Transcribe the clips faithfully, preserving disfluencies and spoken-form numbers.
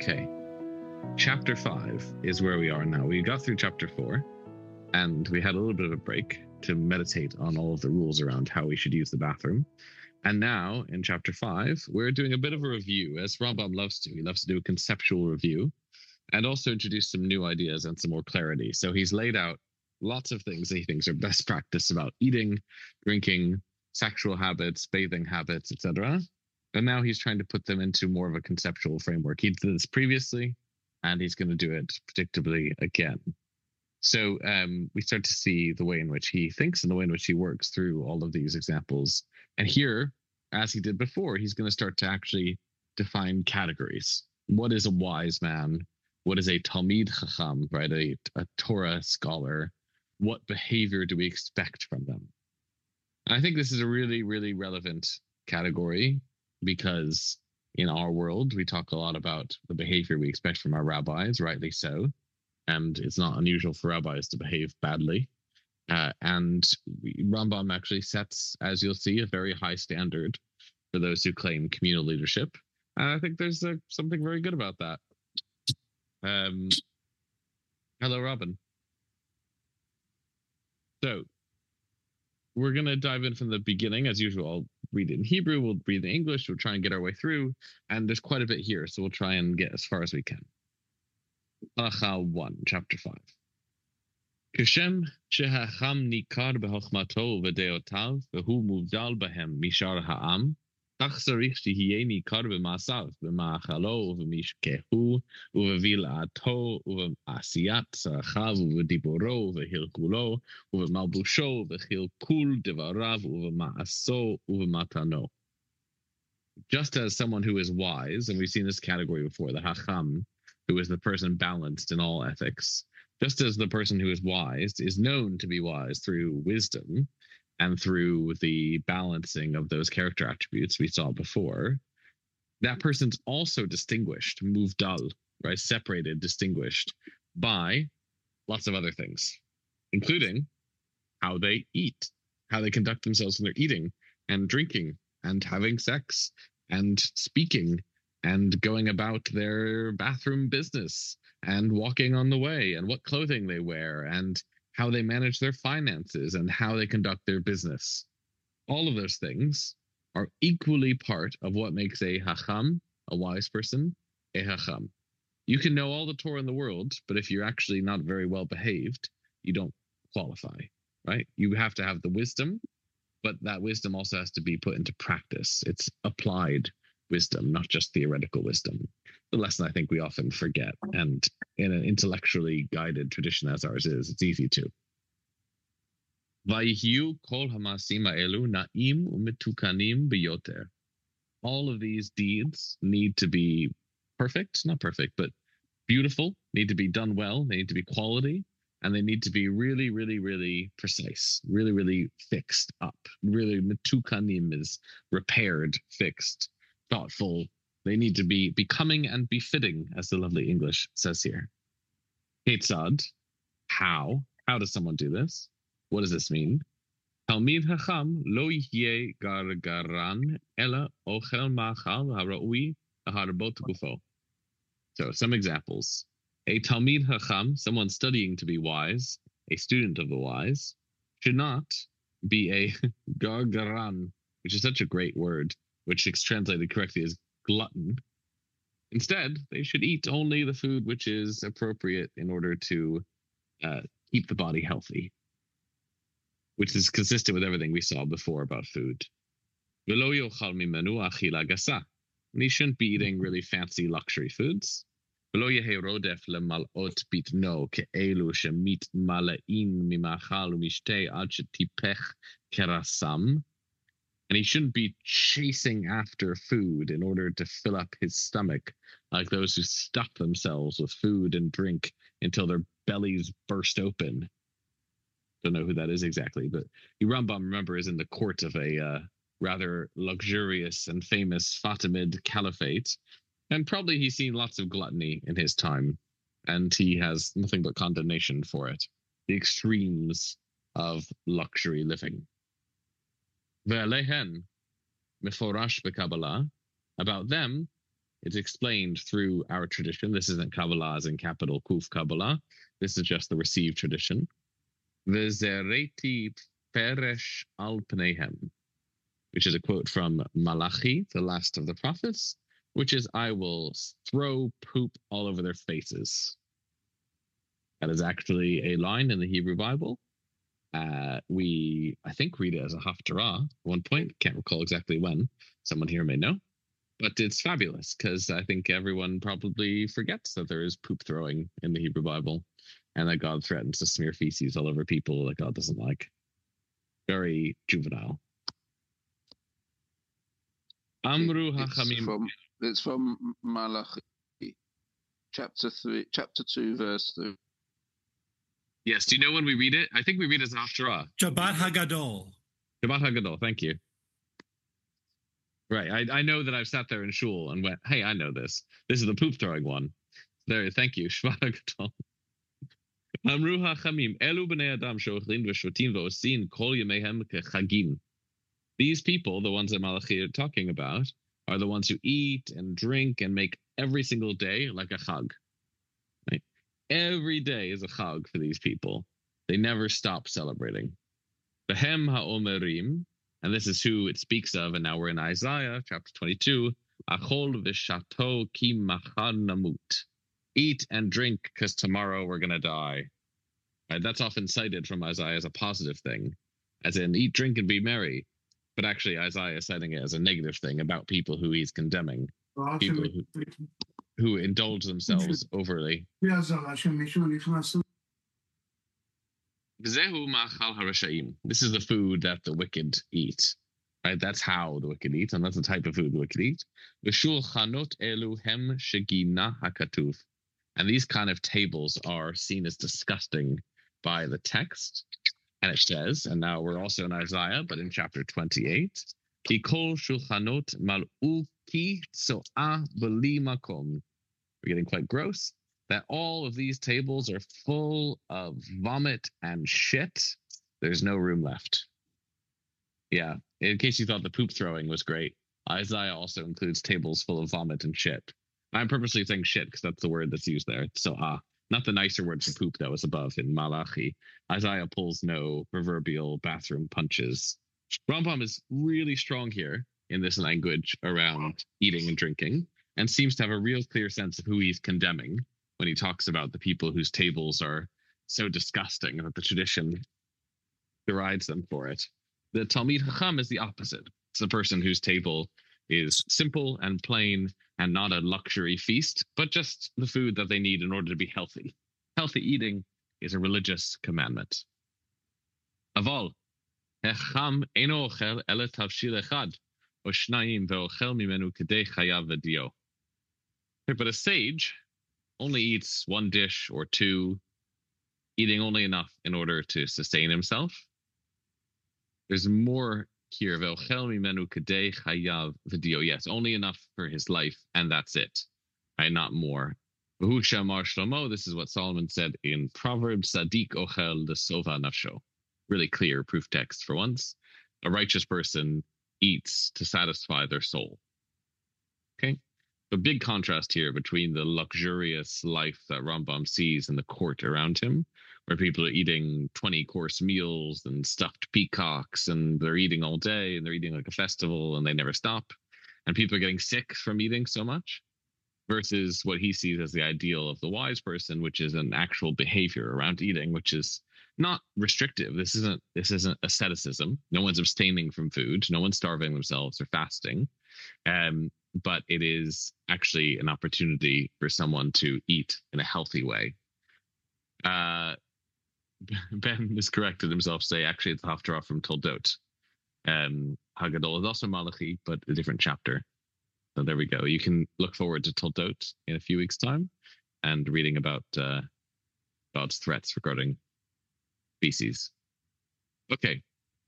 Okay. Chapter five is where we are now. We got through chapter four, and we had a little bit of a break to meditate on all of the rules around how we should use the bathroom. And now, in chapter five, we're doing a bit of a review, as Rambam loves to. He loves to do a conceptual review and also introduce some new ideas and some more clarity. So he's laid out lots of things that he thinks are best practice about eating, drinking, sexual habits, bathing habits, et cetera. And now he's trying to put them into more of a conceptual framework. He did this previously, and he's going to do it predictably again. So um, we start to see the way in which he thinks and the way in which he works through all of these examples. And here, as he did before, he's going to start to actually define categories. What is a wise man? What is a Talmid Chacham, right? A, a Torah scholar? What behavior do we expect from them? And I think this is a really, really relevant category because in our world, we talk a lot about the behavior we expect from our rabbis, rightly so. And it's not unusual for rabbis to behave badly. Uh, and Rambam actually sets, as you'll see, a very high standard for those who claim communal leadership. And I think there's uh, something very good about that. Um, hello, Robin. So we're going to dive in from the beginning. As usual, I'll read it in Hebrew, we'll read it in English, we'll try and get our way through. And there's quite a bit here, so we'll try and get as far as we can. Halacha one, chapter five. Kishem shehacham nikar behochmato v'deotav v'hu muvdal behem mishar ha'am כך צריך שיהיה ניכר במעשיו, במאכלו ובמשקהו ובבלעתו ובעשיית צרכיו ובדיבורו ובהלכולו ובמלבושו ובחלקול דבריו ובמעשו ובמתנו. Just as someone who is wise, and we've seen this category before, the Hacham, who is the person balanced in all ethics, just as the person who is wise is known to be wise through wisdom, and through the balancing of those character attributes we saw before, that person's also distinguished, muvdal, right? Separated, distinguished by lots of other things, including how they eat, how they conduct themselves when they're eating and drinking and having sex and speaking and going about their bathroom business and walking on the way and what clothing they wear and how they manage their finances and how they conduct their business. All of those things are equally part of what makes a hacham, a wise person, a hacham. You can know all the Torah in the world, but if you're actually not very well behaved, you don't qualify, right? You have to have the wisdom, but that wisdom also has to be put into practice. It's applied wisdom, not just theoretical wisdom. The lesson I think we often forget. And in an intellectually guided tradition as ours is, it's easy to. Vayihyu kol hamasim ha'elu na'im u'metukanim biyoter. All of these deeds need to be perfect, not perfect, but beautiful, need to be done well, they need to be quality, and they need to be really, really, really precise, really, really fixed up. Really, metukanim is repaired, fixed, thoughtful. They need to be becoming and befitting, as the lovely English says here. Ketzad, how? How does someone do this? What does this mean? Talmid Hacham lo yeh gargaran ela ochel machal haraui harbot gufo. So some examples. A Talmid Hacham, someone studying to be wise, a student of the wise, should not be a gargaran, which is such a great word, which is translated correctly as glutton. Instead, they should eat only the food which is appropriate in order to uh, keep the body healthy, which is consistent with everything we saw before about food. And he shouldn't be eating really fancy luxury foods. And he shouldn't be chasing after food in order to fill up his stomach, like those who stuff themselves with food and drink until their bellies burst open. Don't know who that is exactly, but Rambam, remember, is in the court of a uh, rather luxurious and famous Fatimid caliphate. And probably he's seen lots of gluttony in his time, and he has nothing but condemnation for it. The extremes of luxury living. Ve'alehen, meforash b'Kabbalah, about them, It's explained through our tradition. This isn't Kabbalah as in capital Kuf Kabbalah. This is just the received tradition. V'zereti peresh al pneihem, which is a quote from Malachi, the last of the prophets, which is, I will throw poop all over their faces. That is actually a line in the Hebrew Bible. Uh, we, I think, read it as a haftarah at one point. Can't recall exactly when. Someone here may know. But it's fabulous because I think everyone probably forgets that there is poop throwing in the Hebrew Bible and that God threatens to smear feces all over people that God doesn't like. Very juvenile. Amru Hachamim. From, it's from Malachi, chapter three, chapter two, verse three. Yes. Do you know when we read it? I think we read it as haftarah. Shabbat Hagadol. Shabbat Hagadol. Thank you. Right. I, I know that I've sat there in shul and went, hey, I know this. This is the poop throwing one. There. Thank you. Shabbat Hagadol. Amru Hachamim. Elu b'nei adam she'ochlin v'shotin v'osin kol yamehem kechagim. These people, the ones that Malachi are talking about, are the ones who eat and drink and make every single day like a chag. Right? Every day is a chag for these people. They never stop celebrating. Behem ha'omerim, and this is who it speaks of, and now we're in Isaiah chapter twenty-two. Achol v'shato ki machar namut. Eat and drink because tomorrow we're going to die. Right? That's often cited from Isaiah as a positive thing, as in eat, drink, and be merry. But actually, Isaiah is citing it as a negative thing about people who he's condemning, people who, who indulge themselves overly. This is the food that the wicked eat. Right? That's how the wicked eat, and that's the type of food the wicked eat. And these kind of tables are seen as disgusting by the text. And it says, and now we're also in Isaiah, but in chapter twenty-eight, Ki kol shulchanot mal'u ki tso'ah b'li makom. We're getting quite gross. That all of these tables are full of vomit and shit. There's no room left. Yeah, in case you thought the poop throwing was great, Isaiah also includes tables full of vomit and shit. I'm purposely saying shit because that's the word that's used there. So ah, not the nicer word for poop that was above in Malachi. Isaiah pulls no proverbial bathroom punches. Rambam is really strong here in this language around eating and drinking, and seems to have a real clear sense of who he's condemning when he talks about the people whose tables are so disgusting that the tradition derides them for it. The Talmid Chacham is the opposite. It's the person whose table is simple and plain and not a luxury feast, but just the food that they need in order to be healthy. Healthy eating is a religious commandment. Aval, hecham eno ochel ele tavshil echad, o shnayim ve'ochel mimenu kedei chayav v'dio. But a sage only eats one dish or two, eating only enough in order to sustain himself. There's more here. Ve'ochel mimenu kedei chayav v'dio. Yes, only enough for his life, and that's it. Right, not more. V'hu shamar Shlomo. This is what Solomon said in Proverbs. Sadik ochel lesova nafsho. Really clear proof text for once. A righteous person eats to satisfy their soul. Okay. A big contrast here between the luxurious life that Rambam sees in the court around him, where people are eating twenty-course meals and stuffed peacocks, and they're eating all day, and they're eating like a festival, and they never stop, and people are getting sick from eating so much, versus what he sees as the ideal of the wise person, which is an actual behavior around eating, which is not restrictive. This isn't this isn't asceticism. No one's abstaining from food. No one's starving themselves or fasting. Um, but it is actually an opportunity for someone to eat in a healthy way. Uh, Ben miscorrected himself, say actually it's a haftarah from Toldot. Um, Hagadol is also Malachi, but a different chapter. So there we go. You can look forward to Toldot in a few weeks' time and reading about uh, God's threats regarding feces. Okay.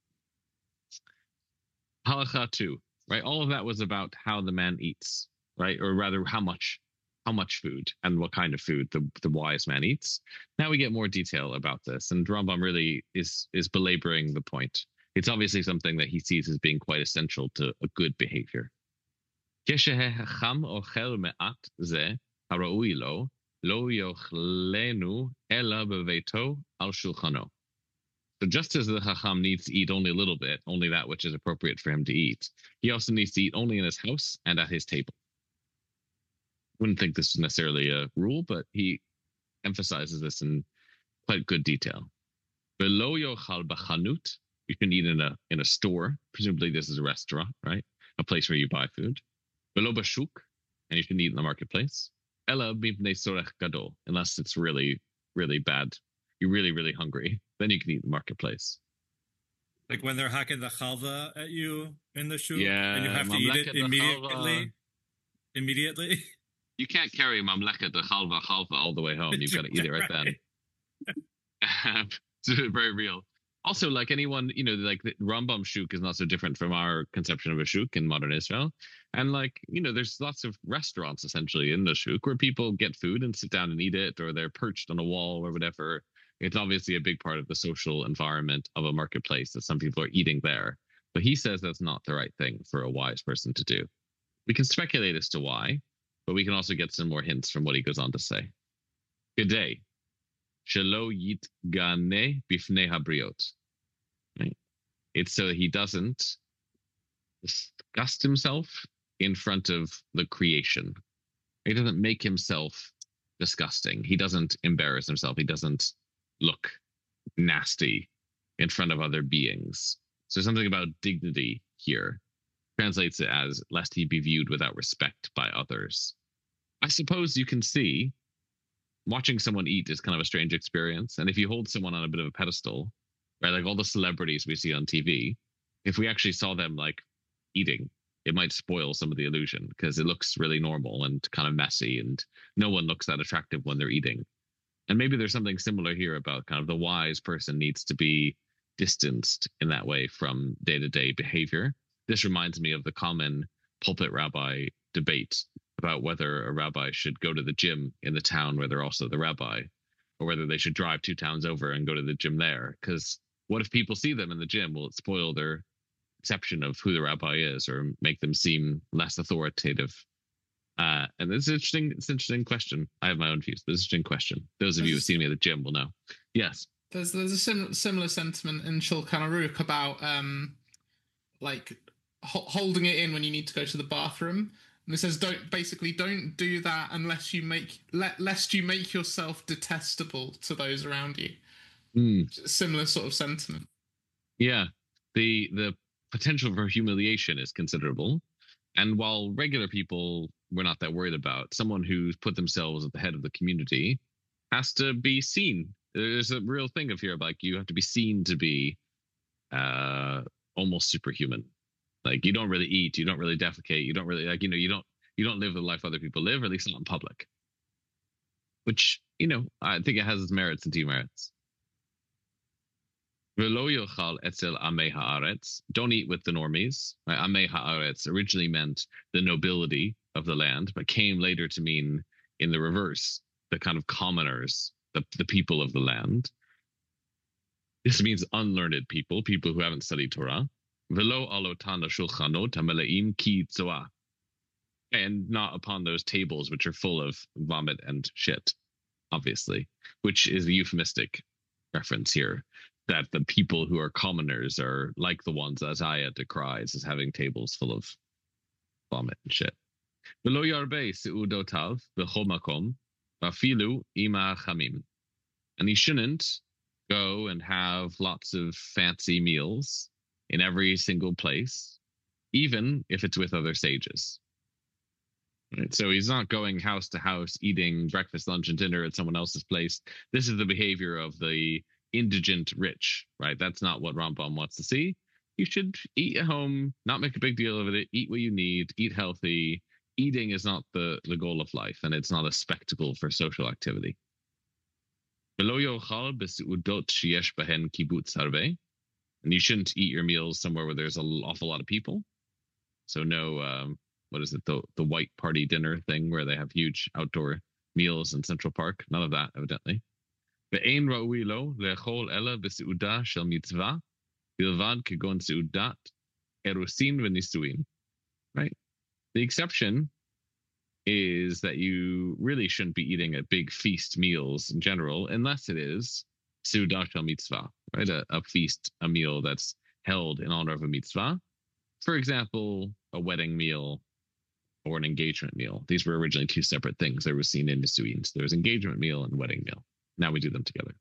Halacha two. Right, all of that was about how the man eats, right, or rather, how much, how much food and what kind of food the, the wise man eats. Now we get more detail about this, and Rambam really is is belaboring the point. It's obviously something that he sees as being quite essential to a good behavior. כשהחכם אוכל מעט זה, הראוי לו, לא יאכלנו אלא בביתו על שולחנו. So just as the Chacham needs to eat only a little bit, only that which is appropriate for him to eat, he also needs to eat only in his house and at his table. Wouldn't think this is necessarily a rule, but he emphasizes this in quite good detail. Velo yochal b'chanut, you can eat in a in a store. Presumably this is a restaurant, right? A place where you buy food. Velo b'shuk, and you can eat in the marketplace. Ela b'mnei sorech gadol, unless it's really, really bad. You're really, really hungry. Then you can eat in the marketplace. Like when they're hacking the chalva at you in the shuk, yeah, and you have to eat it immediately. Immediately. You can't carry mamleket the chalva chalva all the way home. You've got to eat it right, right. then. It's very real. Also, like anyone, you know, like the Rambam shuk is not so different from our conception of a shuk in modern Israel. And like, you know, there's lots of restaurants essentially in the shuk where people get food and sit down and eat it, or they're perched on a wall or whatever. It's obviously a big part of the social environment of a marketplace that some people are eating there. But he says that's not the right thing for a wise person to do. We can speculate as to why, but we can also get some more hints from what he goes on to say. Good day. Shelo yit gane bifnei habriot. Right? It's so that he doesn't disgust himself in front of the creation. He doesn't make himself disgusting. He doesn't embarrass himself. He doesn't look nasty in front of other beings. So something about dignity here translates it as lest he be viewed without respect by others. I suppose you can see watching someone eat is kind of a strange experience. And if you hold someone on a bit of a pedestal, right, like all the celebrities we see on T V, if we actually saw them like eating, it might spoil some of the illusion because it looks really normal and kind of messy, and no one looks that attractive when they're eating. And maybe there's something similar here about kind of the wise person needs to be distanced in that way from day-to-day behavior. This reminds me of the common pulpit rabbi debate about whether a rabbi should go to the gym in the town where they're also the rabbi, or whether they should drive two towns over and go to the gym there. Because what if people see them in the gym? Will it spoil their perception of who the rabbi is, or make them seem less authoritative? Uh, and it's interesting. It's an interesting question. I have my own views, but it's an interesting question. Those of there's you who've seen me at the gym will know. Yes. There's there's a sim- similar sentiment in Shulchan Aruch about um, like ho- holding it in when you need to go to the bathroom. And it says, don't basically don't do that unless you make let lest you make yourself detestable to those around you. Mm. Similar sort of sentiment. Yeah, the the potential for humiliation is considerable, and while regular people we're not that worried about, someone who's put themselves at the head of the community has to be seen. There's a real thing of here, like you have to be seen to be uh, almost superhuman. Like you don't really eat, you don't really defecate, you don't really like, you know, you don't you don't live the life other people live, or at least not in public. Which, you know, I think it has its merits and demerits. V'lo yochal etzel amei haaretz. Don't eat with the normies. Right? Amei haaretz originally meant the nobility of the land, but came later to mean in the reverse, the kind of commoners, the, the people of the land. This means unlearned people, people who haven't studied Torah. Velo alotana shulchanot hameleim ki tzoah, and not upon those tables which are full of vomit and shit, obviously, which is a euphemistic reference here, that the people who are commoners are like the ones Isaiah decries as having tables full of vomit and shit. Velo yarbe seudotav v'chol makom v'afilu ima chamim, and he shouldn't go and have lots of fancy meals in every single place, even if it's with other sages. Right? So he's not going house to house eating breakfast, lunch, and dinner at someone else's place. This is the behavior of the indigent rich, right? That's not what Rambam wants to see. You should eat at home, not make a big deal of it, eat what you need, eat healthy. Eating is not the, the goal of life, and it's not a spectacle for social activity. And you shouldn't eat your meals somewhere where there's an awful lot of people. So no, um, what is it, the the white party dinner thing where they have huge outdoor meals in Central Park. None of that, evidently. Ve'ein ra'ui lo le'echol ela b'seuda shel mitzvah bilvad kegon seudat erusin v'nisuin. Right? The exception is that you really shouldn't be eating at big feast meals in general, unless it is Seudah shel mitzvah, right? A, a feast, a meal that's held in honor of a mitzvah. For example, a wedding meal or an engagement meal. These were originally two separate things. They were seen in Nisuin. So there was engagement meal and wedding meal. Now we do them together.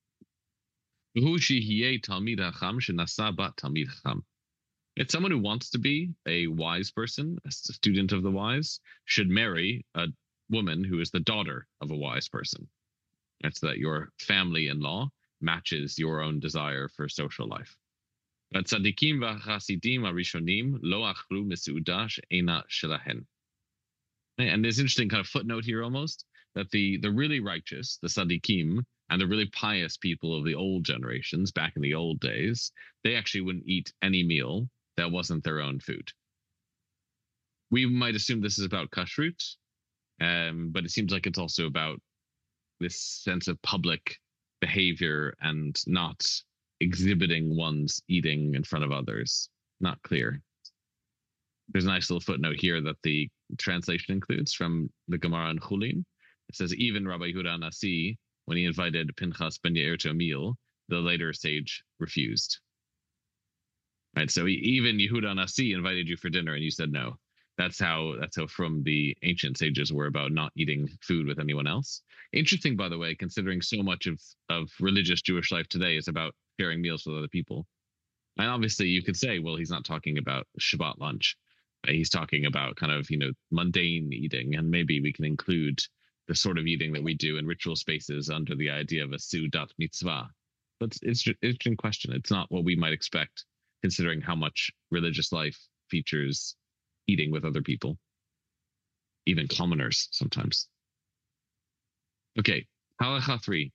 It's someone who wants to be a wise person, a student of the wise, should marry a woman who is the daughter of a wise person. That's that your family-in-law matches your own desire for social life. But tzadikim v'chasidim arishonim lo achlu meseudah she'ena shelahen. And there's an interesting kind of footnote here almost, that the, the really righteous, the tzadikim, and the really pious people of the old generations, back in the old days, they actually wouldn't eat any meal that wasn't their own food. We might assume this is about kashrut, um, but it seems like it's also about this sense of public behavior and not exhibiting one's eating in front of others. Not clear. There's a nice little footnote here that the translation includes from the Gemara in Chulin. It says, even Rabbi Yehuda Nasi, when he invited Pinchas ben Yair to a meal, the later sage refused. Right, so he, even Yehuda Nasi invited you for dinner and you said no. That's how that's how from the ancient sages were about not eating food with anyone else. Interesting, by the way, considering so much of, of religious Jewish life today is about sharing meals with other people. And obviously you could say, well, he's not talking about Shabbat lunch. He's talking about kind of, you know, mundane eating, and maybe we can include the sort of eating that we do in ritual spaces under the idea of a Seudat mitzvah. But it's an interesting question. It's not what we might expect, considering how much religious life features eating with other people, even commoners sometimes. Okay, halacha three.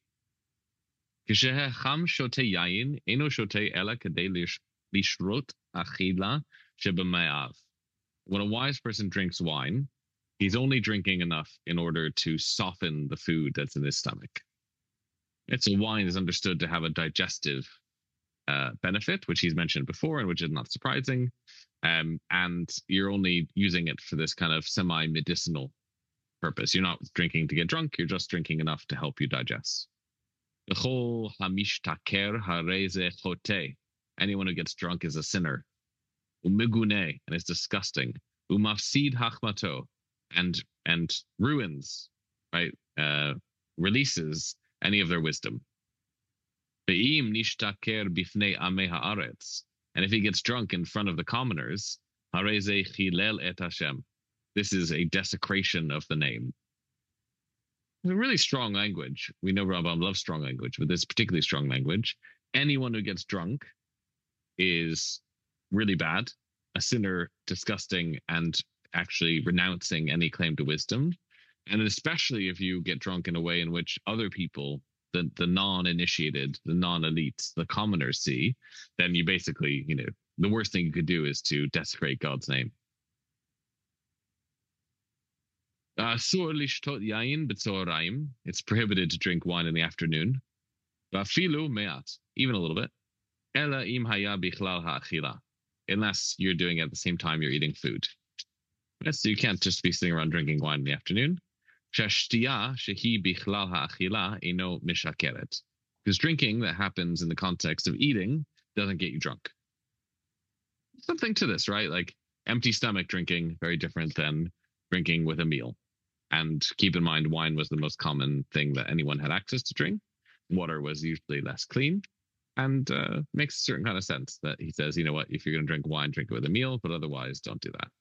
When a wise person drinks wine, he's only drinking enough in order to soften the food that's in his stomach. And so wine is understood to have a digestive uh, benefit, which he's mentioned before, and which is not surprising. Um, and you're only using it for this kind of semi-medicinal purpose. You're not drinking to get drunk. You're just drinking enough to help you digest. Anyone who gets drunk is a sinner. Umigune, and it's disgusting. Umafsid hachmato, and and ruins, right? Uh, releases any of their wisdom. Ve'im nishtaker bifnei amei haaretz, and if he gets drunk in front of the commoners, hareze chilel et Hashem. This is a desecration of the name. It's a really strong language. We know Rambam loves strong language, but this particularly strong language. Anyone who gets drunk is really bad, a sinner, disgusting, and actually renouncing any claim to wisdom. And especially if you get drunk in a way in which other people, the, the non-initiated, the non-elites, the commoners see, then you basically, you know, the worst thing you could do is to desecrate God's name. It's prohibited to drink wine in the afternoon. Even a little bit. Unless you're doing it at the same time you're eating food. Yes, so you can't just be sitting around drinking wine in the afternoon. Because drinking that happens in the context of eating doesn't get you drunk. Something to this, right? Like empty stomach drinking, very different than drinking with a meal. And keep in mind, wine was the most common thing that anyone had access to drink. Water was usually less clean. And uh, makes a certain kind of sense that he says, you know what, if you're going to drink wine, drink it with a meal, but otherwise don't do that.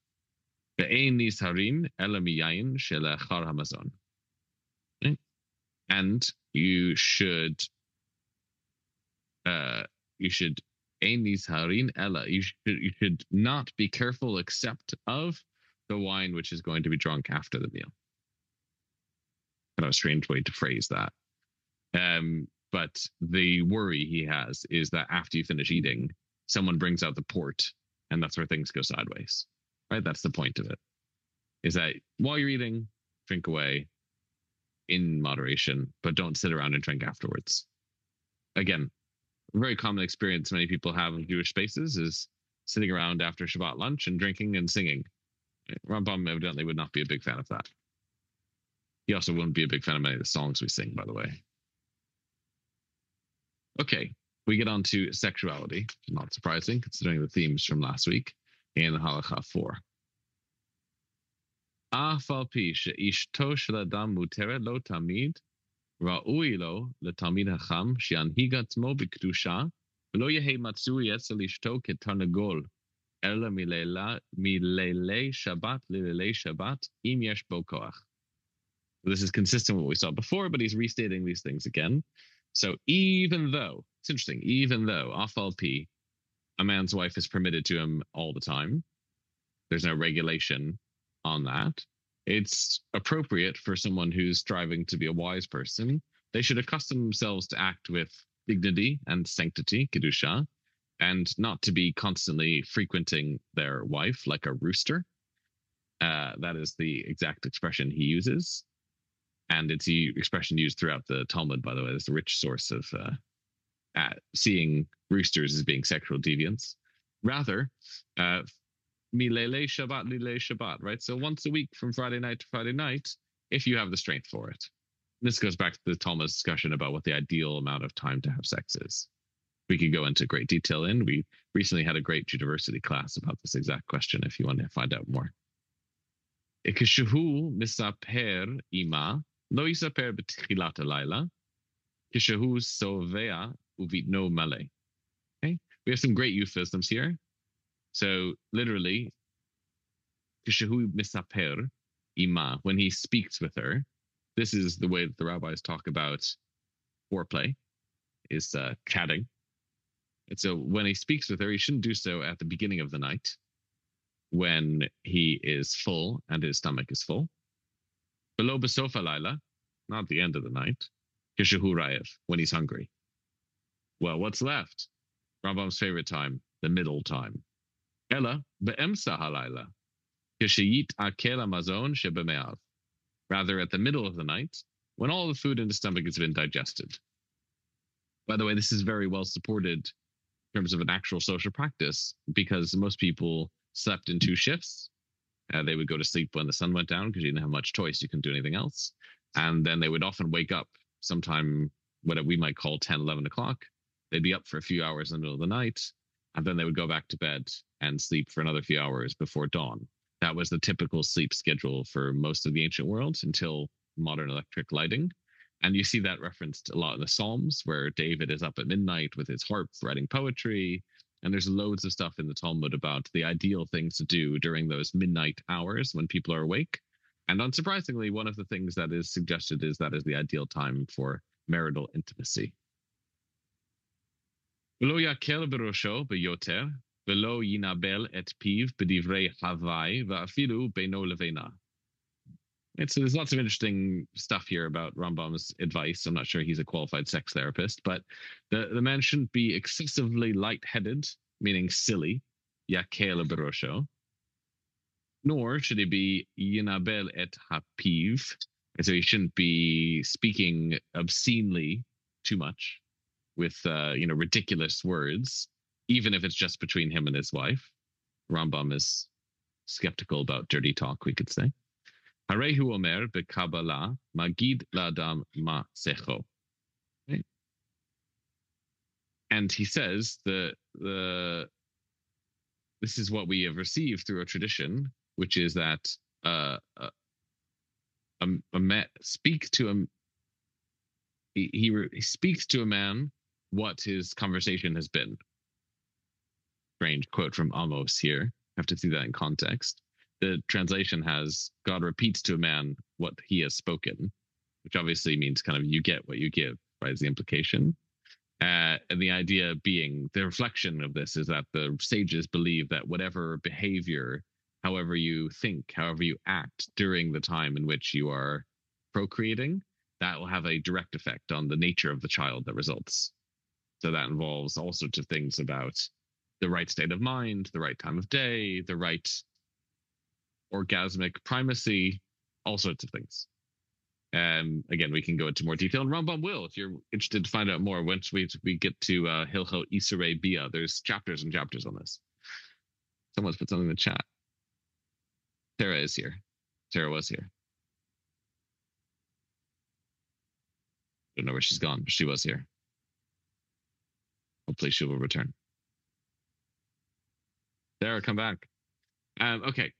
Okay? And you should, uh, you should, you should, you should not be careful except of the wine which is going to be drunk after the meal. Kind of a strange way to phrase that. Um, But the worry he has is that after you finish eating, someone brings out the port, and that's where things go sideways. Right? That's the point of it. Is that while you're eating, drink away in moderation, but don't sit around and drink afterwards. Again, a very common experience many people have in Jewish spaces is sitting around after Shabbat lunch and drinking and singing. Rambam evidently would not be a big fan of that. He also wouldn't be a big fan of many of the songs we sing, by the way. Okay, we get on to sexuality. Not surprising, considering the themes from last week in Halacha four. אף על פי שאשתו של אדם מותרת לו תמיד, ראוי לו לתלמיד החכם שינהיג עצמו בקדושה, ולא יהא מצוי אצל אשתו כתרנגול, אלא מלילי שבת ללילי שבת, אם יש בו כוח. This is consistent with what we saw before, but he's restating these things again. So even though, it's interesting, even though, af al pi, a man's wife is permitted to him all the time, there's no regulation on that. It's appropriate for someone who's striving to be a wise person. They should accustom themselves to act with dignity and sanctity, kedusha, and not to be constantly frequenting their wife like a rooster. Uh, that is the exact expression he uses. And it's the expression used throughout the Talmud, by the way. It's a rich source of uh, uh, seeing roosters as being sexual deviants. Rather, uh, Milele Shabbat, Lile Shabbat, right? So once a week from Friday night to Friday night, if you have the strength for it. This goes back to the Talmud's discussion about what the ideal amount of time to have sex is. We could go into great detail in. We recently had a great University class about this exact question if you want to find out more. Ikeshehu misaper ima, lo yisaper b'tchilat halayla, kishehu sovea uvitno male. Okay, we have some great euphemisms here. So literally, kishehu misaper ima, when he speaks with her, this is the way that the rabbis talk about foreplay, is uh, chatting. And so when he speaks with her, he shouldn't do so at the beginning of the night when he is full and his stomach is full. Below besof halayla, not the end of the night. Kishehu rayev, when he's hungry. Well, what's left? Rambam's favorite time, the middle time. Ela be'emsa halayla, kisheyit akel hamazon shebeme'av. Rather at the middle of the night, when all the food in the stomach has been digested. By the way, this is very well supported in terms of an actual social practice, because most people slept in two shifts. Uh, they would go to sleep when the sun went down because you didn't have much choice. You couldn't do anything else. And then they would often wake up sometime, what we might call ten, eleven o'clock. They'd be up for a few hours in the middle of the night, and then they would go back to bed and sleep for another few hours before dawn. That was the typical sleep schedule for most of the ancient world until modern electric lighting. And you see that referenced a lot in the Psalms, where David is up at midnight with his harp writing poetry. And there's loads of stuff in the Talmud about the ideal things to do during those midnight hours when people are awake. And unsurprisingly, one of the things that is suggested is that is the ideal time for marital intimacy. V'lo yakel b'rosho b'yoter, v'lo yinabel et piv b'divrei havai va'afilu beino leveina. It's, there's lots of interesting stuff here about Rambam's advice. I'm not sure he's a qualified sex therapist, but the, the man shouldn't be excessively lightheaded, meaning silly, yakel b'rosho, nor should he be yinabel et hapiv, and so he shouldn't be speaking obscenely too much with uh, you know ridiculous words, even if it's just between him and his wife. Rambam is skeptical about dirty talk, we could say. Harehu omer bekabbalah magid la'adam ma'secho. Okay. And he says the the this is what we have received through a tradition, which is that uh, a, a, a man speak to a he, he, re, he speaks to a man what his conversation has been. Strange quote from Amos here. I have to see that in context. The translation has God repeats to a man what he has spoken, which obviously means kind of you get what you give, right? Is the implication. Uh, and the idea being the reflection of this is that the sages believe that whatever behavior, however you think, however you act during the time in which you are procreating, that will have a direct effect on the nature of the child that results. So that involves all sorts of things about the right state of mind, the right time of day, the right orgasmic primacy, all sorts of things. Um, again, we can go into more detail, and Rambam will, if you're interested to find out more, once we we get to uh, Hilchot Isurei Bia. There's chapters and chapters on this. Someone's put something in the chat. Sarah is here. Sarah was here. Don't know where she's gone, but she was here. Hopefully she will return. Sarah, come back. Um, okay.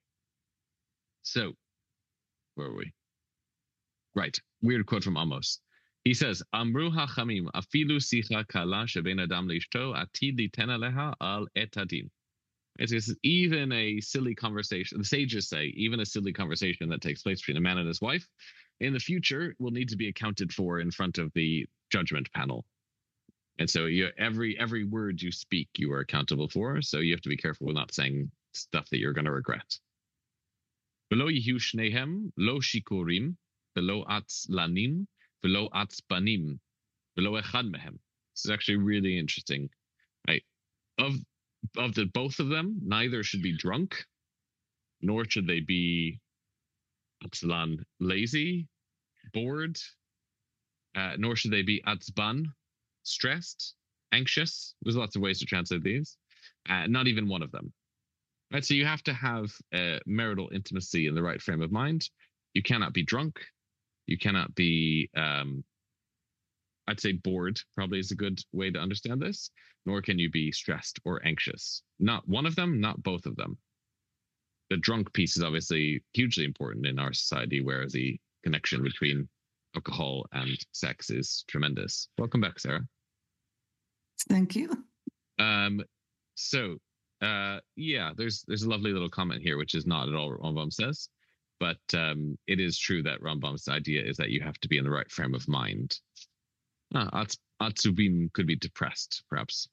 So, where are we? Right. Weird quote from Amos. He says, Amru hachamim afilu sicha kala sheben adam leishto atid liten aleha al et hadin. It is even a silly conversation. The sages say even a silly conversation that takes place between a man and his wife in the future will need to be accounted for in front of the judgment panel. And so you, every every word you speak, you are accountable for. So you have to be careful with not saying stuff that you're going to regret. V'lo yihu shnehem lo shikurim v'lo atzlanim v'lo atzbanim v'lo echad mehem. This is actually really interesting. Right? Of of the both of them, neither should be drunk, nor should they be atzlan, lazy, bored, uh, nor should they be atzban, stressed, anxious. There's lots of ways to translate these. Uh, not even one of them. Right, so you have to have uh, marital intimacy in the right frame of mind. You cannot be drunk. You cannot be, um, I'd say, bored. Probably is a good way to understand this. Nor can you be stressed or anxious. Not one of them, not both of them. The drunk piece is obviously hugely important in our society, where the connection between alcohol and sex is tremendous. Welcome back, Sarah. Thank you. Um, so, uh, yeah, there's there's a lovely little comment here, which is not at all what Rambam says, but um, it is true that Rambam's idea is that you have to be in the right frame of mind. Ah, Atzubim could be depressed, perhaps.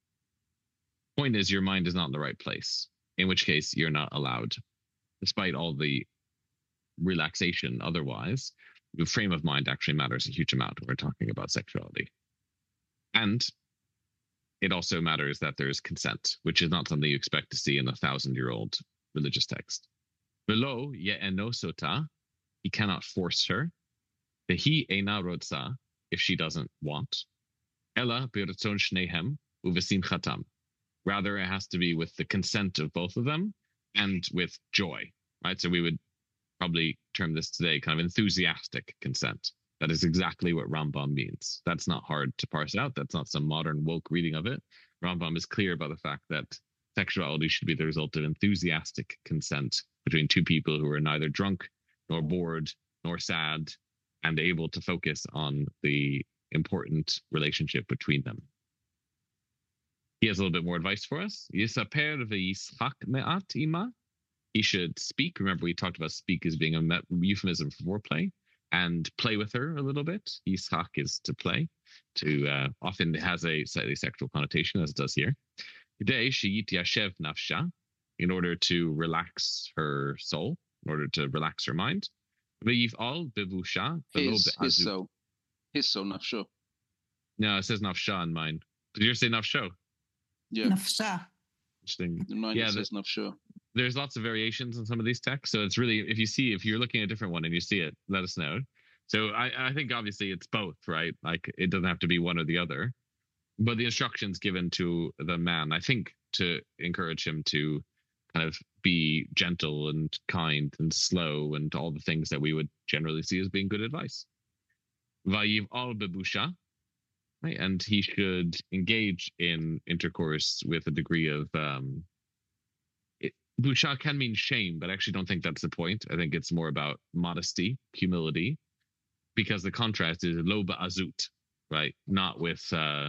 Point is, your mind is not in the right place, in which case you're not allowed, despite all the relaxation otherwise. The frame of mind actually matters a huge amount when we're talking about sexuality. And it also matters that there's consent, which is not something you expect to see in a thousand-year-old religious text. Below, ye'enosota, he cannot force her. Vehi eina rotza, if she doesn't want. Ella b'ratzon shnehem uvesimchatam. Rather, it has to be with the consent of both of them and with joy, right? So we would probably term this today kind of enthusiastic consent. That is exactly what Rambam means. That's not hard to parse out. That's not some modern woke reading of it. Rambam is clear about the fact that sexuality should be the result of enthusiastic consent between two people who are neither drunk nor bored nor sad and able to focus on the important relationship between them. He has a little bit more advice for us. Yisaper v'yischak me'at ima. He should speak. Remember, we talked about speak as being a euphemism for foreplay, and play with her a little bit. Yischak is to play. To uh, often has a slightly sexual connotation, as it does here. Today, sheyit yashev nafsha, in order to relax her soul, in order to relax her mind. V'yif'al bevusha. His, his so, his so nafsho. No, it says nafsha in mine. Did you say nafsho? Yeah. Nafsha. Interesting. In mine yeah, it says nafsho. There's lots of variations in some of these texts, so it's really, if you see, if you're looking at a different one and you see it, let us know. So I, I think obviously it's both, right? Like it doesn't have to be one or the other, but the instructions given to the man, I think, to encourage him to kind of be gentle and kind and slow and all the things that we would generally see as being good advice. Vayiv al bebusha, right? And he should engage in intercourse with a degree of um, busha can mean shame, but I actually don't think that's the point. I think it's more about modesty, humility, because the contrast is lo ba'azut, right? Not with, uh,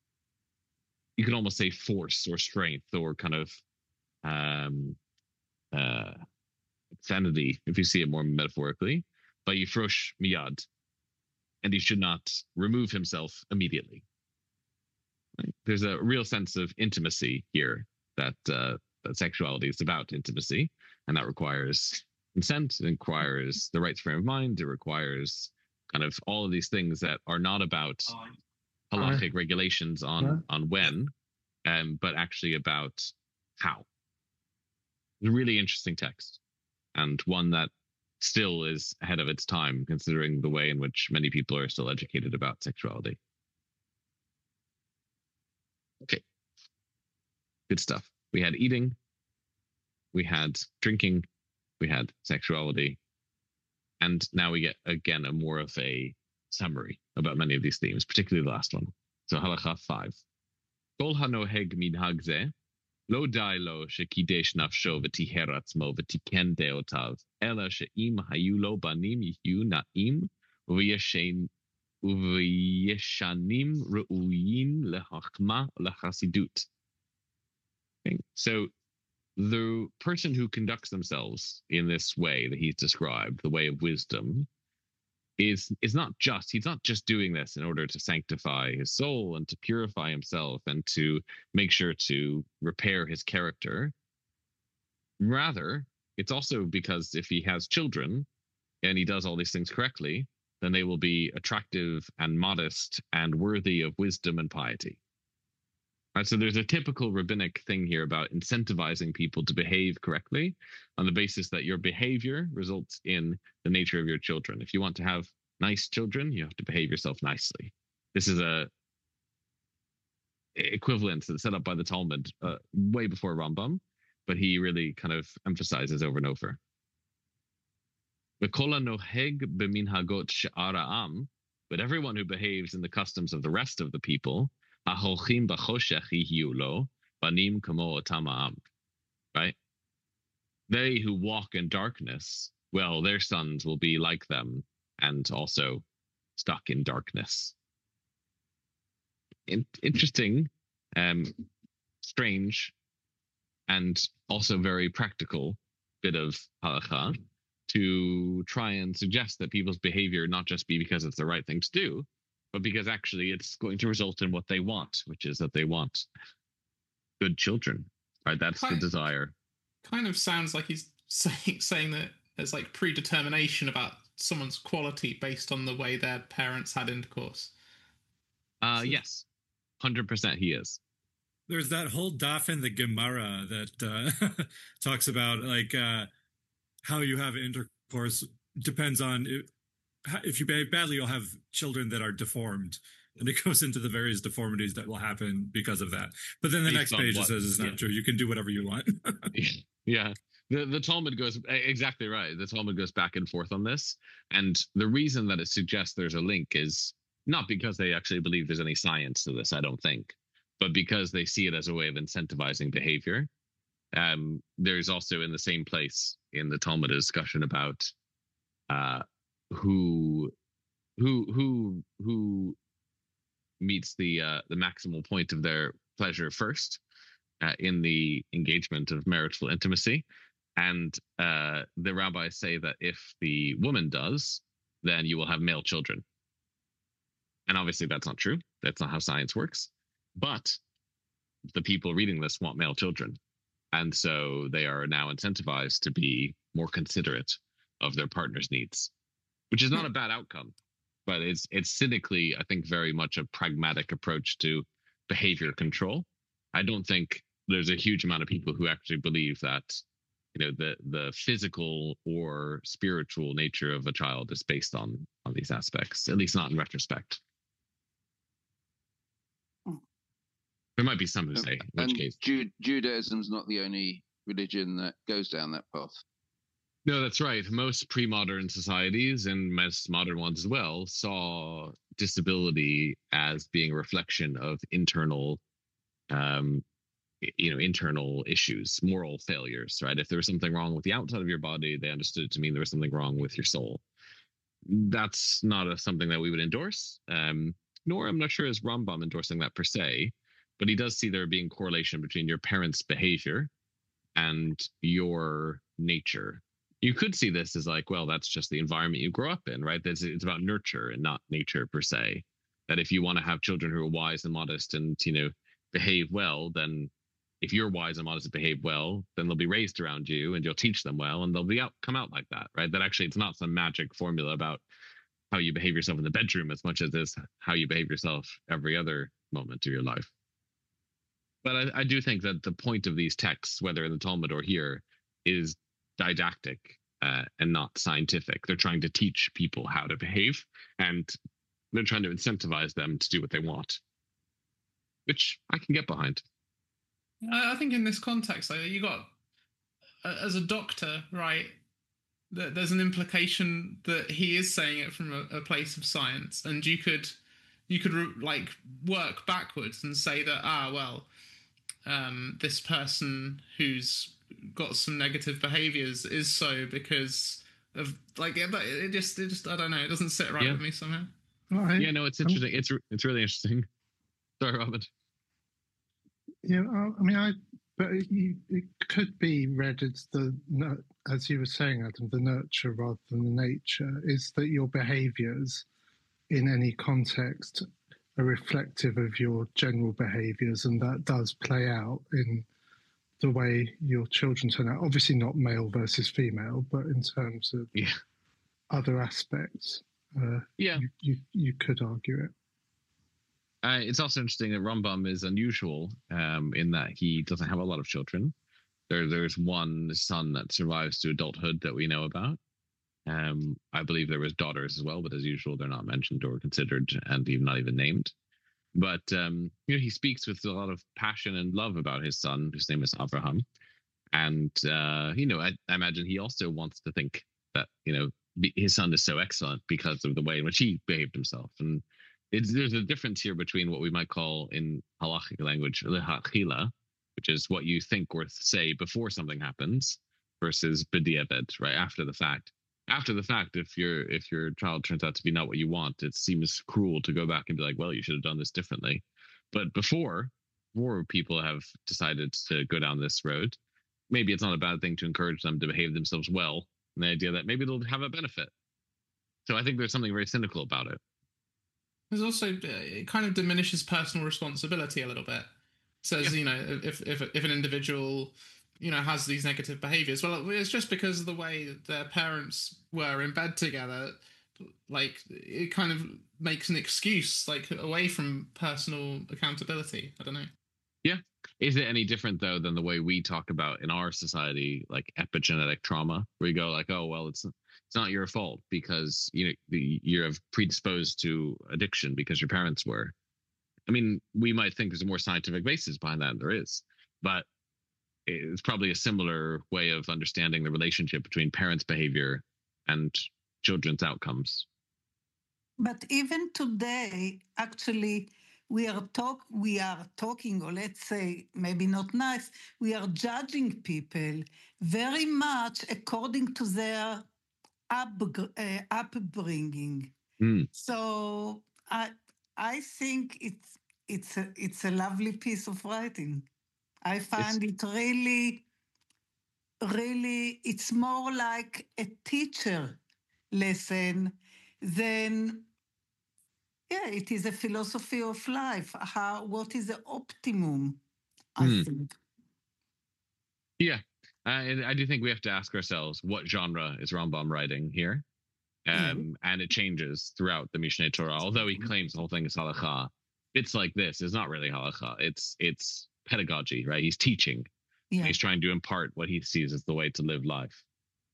you can almost say force or strength or kind of um, uh, sanity, if you see it more metaphorically. But yifrosh miyad, and he should not remove himself immediately. Right? There's a real sense of intimacy here that. Uh, that sexuality is about intimacy, and that requires consent, it requires the right frame of mind, it requires kind of all of these things that are not about halachic regulations on on when, um, but actually about how. It's a really interesting text, and one that still is ahead of its time, considering the way in which many people are still educated about sexuality. Okay, good stuff. We had eating, we had drinking, we had sexuality, and now we get again a more of a summary about many of these themes, particularly the last one. So halacha five. Kol hanoheg minhag zeh, lo dai lo shekidesh nafsho v'tiher atzmo v'tiken deotav, ela she'im hayu lo banim yihu na'im v'yeshen uv'yeshanim re'uyin lehachma lechasidut. Okay. So the person who conducts themselves in this way that he's described, the way of wisdom, is is not just he's not just doing this in order to sanctify his soul and to purify himself and to make sure to repair his character. Rather, it's also because if he has children and he does all these things correctly, then they will be attractive and modest and worthy of wisdom and piety. Right, so there's a typical rabbinic thing here about incentivizing people to behave correctly on the basis that your behavior results in the nature of your children. If you want to have nice children, you have to behave yourself nicely. This is a equivalent that's set up by the Talmud uh, way before Rambam, but he really kind of emphasizes over and over. But everyone who behaves in the customs of the rest of the people, right? They who walk in darkness, well, their sons will be like them and also stuck in darkness. In- interesting, um, strange, and also very practical bit of halakha to try and suggest that people's behavior not just be because it's the right thing to do, but because actually it's going to result in what they want, which is that they want good children, right? That's kind, the desire. Kind of sounds like he's saying saying that there's like predetermination about someone's quality based on the way their parents had intercourse. Uh, so, yes, one hundred percent he is. There's that whole daf in the Gemara that uh, talks about like uh, how you have intercourse depends on... It, if you behave badly, you'll have children that are deformed, and it goes into the various deformities that will happen because of that. But then the Based next page it says it's not yeah. true. You can do whatever you want. yeah, the the Talmud goes exactly right. The Talmud goes back and forth on this, and the reason that it suggests there's a link is not because they actually believe there's any science to this. I don't think, but because they see it as a way of incentivizing behavior. Um, there's also in the same place in the Talmud a discussion about. Uh, who who who who meets the uh, the maximal point of their pleasure first uh, in the engagement of marital intimacy, and uh, the rabbis say that if the woman does, then you will have male children. And obviously that's not true. That's not how science works. But the people reading this want male children, and so they are now incentivized to be more considerate of their partner's needs. Which is not a bad outcome, but it's it's cynically, I think, very much a pragmatic approach to behavior control. I don't think there's a huge amount of people who actually believe that, you know, the the physical or spiritual nature of a child is based on on these aspects, at least not in retrospect. There might be some who say, in which and case, Ju- Judaism's not the only religion that goes down that path. No, that's right. Most pre-modern societies and most modern ones as well saw disability as being a reflection of internal, um, you know, internal issues, moral failures, right? If there was something wrong with the outside of your body, they understood it to mean there was something wrong with your soul. That's not a, something that we would endorse, um, nor I'm not sure is Rambam endorsing that per se, but he does see there being correlation between your parents' behavior and your nature. You could see this as like, well, that's just the environment you grow up in, right? That's, it's about nurture and not nature per se. That if you want to have children who are wise and modest and, you know, behave well, then if you're wise and modest and behave well, then they'll be raised around you and you'll teach them well and they'll be out, come out like that, right? That actually it's not some magic formula about how you behave yourself in the bedroom as much as it's how you behave yourself every other moment of your life. But I, I do think that the point of these texts, whether in the Talmud or here, is didactic uh, and not scientific. They're trying to teach people how to behave, and they're trying to incentivize them to do what they want, which I can get behind. I think in this context, like, you got, as a doctor, right, that there's an implication that he is saying it from a, a place of science, and you could you could like work backwards and say that ah well, um, this person who's got some negative behaviors is so because of like it, it just it just I don't know, it doesn't sit right Yeah. with me somehow. Right. Yeah, no, it's interesting. It's it's really interesting. Sorry, Robin. Yeah, I I mean, I but it, you- it could be read as the nur- as you were saying, Adam, the nurture rather than the nature. Is that your behaviours in any context are reflective of your general behaviours, and that does play out in the way your children turn out. Obviously, not male versus female, but in terms of Yeah. other aspects, uh, Yeah. you, you you could argue it. Uh, it's also interesting that Rambam is unusual um, in that he doesn't have a lot of children. There, there's one son that survives to adulthood that we know about. Um, I believe there was daughters as well, but as usual, they're not mentioned or considered, and even not even named. But um, you know, he speaks with a lot of passion and love about his son, whose name is Abraham. And uh, you know, I, I imagine he also wants to think that you know be, his son is so excellent because of the way in which he behaved himself. And it's, there's a difference here between what we might call in halachic language lehachila, which is what you think or say before something happens, versus b'diavad, right after the fact. After the fact, if your if your child turns out to be not what you want, it seems cruel to go back and be like, well, you should have done this differently. But before, before people have decided to go down this road, maybe it's not a bad thing to encourage them to behave themselves well, and the idea that maybe they'll have a benefit. So I think there's something very cynical about it. There's also uh, it kind of diminishes personal responsibility a little bit. Says Yeah. you know if if if an individual you know has these negative behaviors, well, it's just because of the way that their parents were in bed together. Like it kind of makes an excuse like away from personal accountability. I don't know. Yeah. Is it any different though than the way we talk about in our society, like epigenetic trauma, where you go like, oh well, it's it's not your fault because you know the, you're predisposed to addiction because your parents were. I mean, we might think there's a more scientific basis behind that than there is, but it's probably a similar way of understanding the relationship between parents' behavior and children's outcomes. But even today, actually, we are talk we are talking, or let's say maybe not nice, we are judging people very much according to their up, uh, upbringing. Mm. So I I think it's it's a it's a lovely piece of writing. I find it really, really, it's more like a teacher lesson than, yeah, it is a philosophy of life. How, what is the optimum, I Hmm. think. Yeah, uh, and I do think we have to ask ourselves what genre is Rambam writing here, um, Mhm. and it changes throughout the Mishneh Torah. Although he claims the whole thing is halacha, bits like this is not really halacha. It's it's pedagogy, right? He's teaching. Yeah. He's trying to impart what he sees as the way to live life.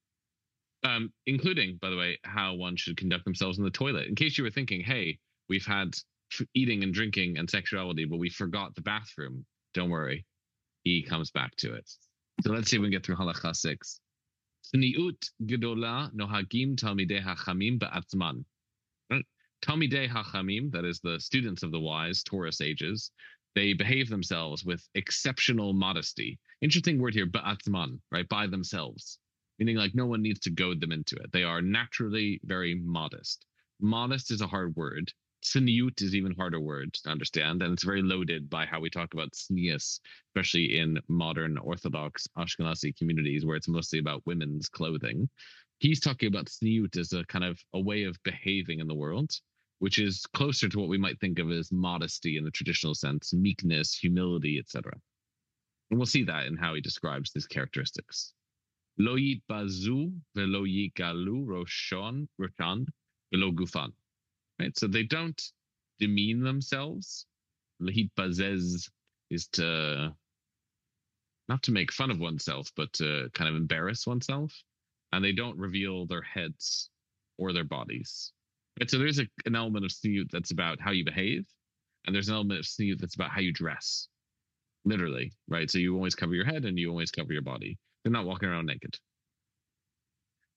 Um, including, by the way, how one should conduct themselves in the toilet. In case you were thinking, hey, we've had f- eating and drinking and sexuality, but we forgot the bathroom. Don't worry. He comes back to it. So let's see if we can get through Halakha six. Tzniut gedola nohagim talmidei hachamim ba'atzman. Right? Talmidei hachamim, that is the students of the wise, Torah sages, they behave themselves with exceptional modesty. Interesting word here, ba'atzman, right? By themselves. Meaning like no one needs to goad them into it. They are naturally very modest. Modest is a hard word. Tzniut is even harder word to understand, and it's very loaded by how we talk about tznius, especially in modern Orthodox Ashkenazi communities where it's mostly about women's clothing. He's talking about tzniut as a kind of a way of behaving in the world, which is closer to what we might think of as modesty in the traditional sense, meekness, humility, et cetera. And we'll see that in how he describes these characteristics. Lo yitbazu velo yigalu roshon roshan velo gufan. Right, so they don't demean themselves. Lehitbazez is to not to make fun of oneself, but to kind of embarrass oneself. And they don't reveal their heads or their bodies. Right, so there's a, an element of tzniut that's about how you behave, and there's an element of tzniut that's about how you dress. Literally, right? So you always cover your head and you always cover your body. They're not walking around naked.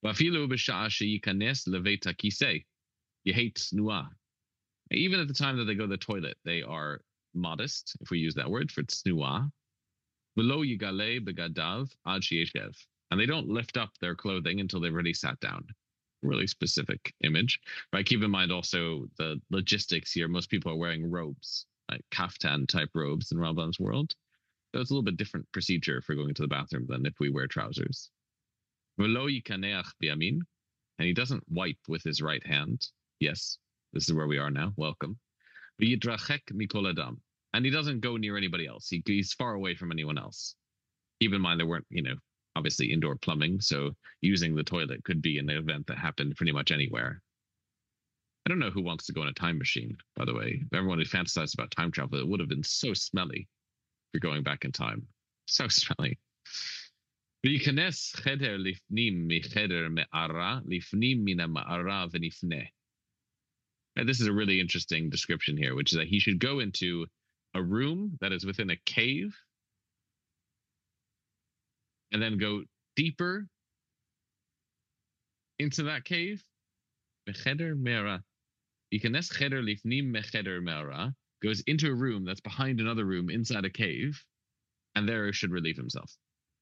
ואפילו בשעה שייכנס לבית הכיסא, יהא צנועה. Even at the time that they go to the toilet, they are modest, if we use that word for tsnuah. V'lo yigale begadav ad sheyeshev. And they don't lift up their clothing until they've already sat down. Really specific image. Right? Keep in mind also the logistics here. Most people are wearing robes, like kaftan type robes in Ramban's world. So it's a little bit different procedure for going to the bathroom than if we wear trousers. V'lo yikaneach biyamin. And he doesn't wipe with his right hand. Yes, this is where we are now. Welcome. V'yidrachek mikol adam. And he doesn't go near anybody else. He, he's far away from anyone else. Keep in mind there weren't, you know, obviously indoor plumbing, so using the toilet could be an event that happened pretty much anywhere. I don't know who wants to go in a time machine, by the way. Everyone who fantasized about time travel, it would have been so smelly if you're going back in time. So smelly. V'yikanes cheder lifnim micheder me'ara lifnim mina ma'ara v'nifneh. And this is a really interesting description here, which is that he should go into a room that is within a cave and then go deeper into that cave. Mecheder me'ara. Yikanes cheder lifnim mecheder me'ara goes into a room that's behind another room inside a cave, and there he should relieve himself.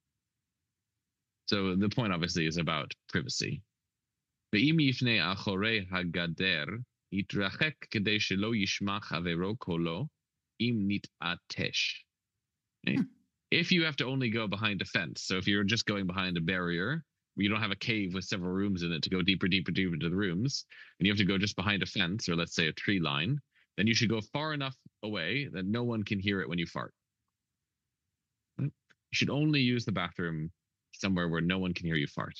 So the point obviously is about privacy. Ve'im yifnei achorei hagader yitrachek kedei shelo yishma chavero kolo im nitatesh. Okay? If you have to only go behind a fence, so if you're just going behind a barrier, you don't have a cave with several rooms in it to go deeper, deeper, deeper into the rooms, and you have to go just behind a fence, or let's say a tree line, then you should go far enough away that no one can hear it when you fart. You should only use the bathroom somewhere where no one can hear you fart.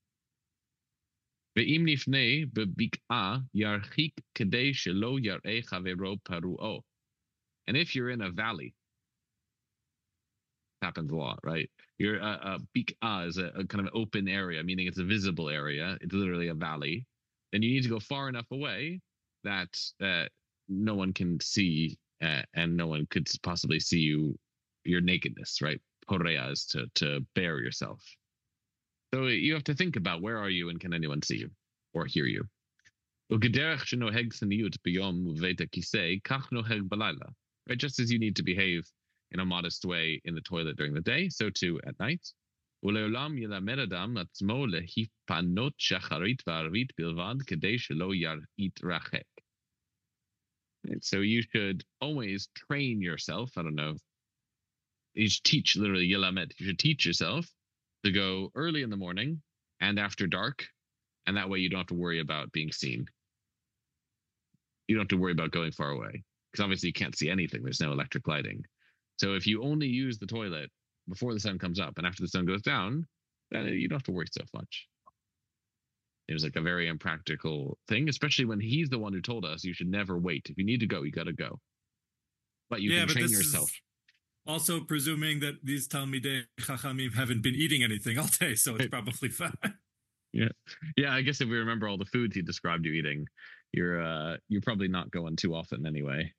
Ve'im nifnei bebik'a yarchik kedei shelo yar'eh chavero paru'o. And if you're in a valley, happens a lot, right? You're a, a bik'a is a, a kind of open area, meaning it's a visible area. It's literally a valley. Then you need to go far enough away that uh, no one can see, uh, and no one could possibly see you, your nakedness, right? Horea is to to bare yourself. So you have to think about where are you and can anyone see you or hear you. Right, just as you need to behave in a modest way in the toilet during the day, so too at night. And so you should always train yourself. I don't know. You should teach, literally, yelamed. You should teach yourself to go early in the morning and after dark, and that way you don't have to worry about being seen. You don't have to worry about going far away, because obviously you can't see anything. There's no electric lighting. So if you only use the toilet before the sun comes up and after the sun goes down, then you don't have to worry so much. It was like a very impractical thing, especially when he's the one who told us you should never wait. If you need to go, you got to go. But you yeah, can but train this yourself. Is also presuming that these Talmidei Chachamim haven't been eating anything all day, so it's probably fine. Yeah, yeah. I guess if we remember all the foods he described you eating, you're uh, you're probably not going too often anyway.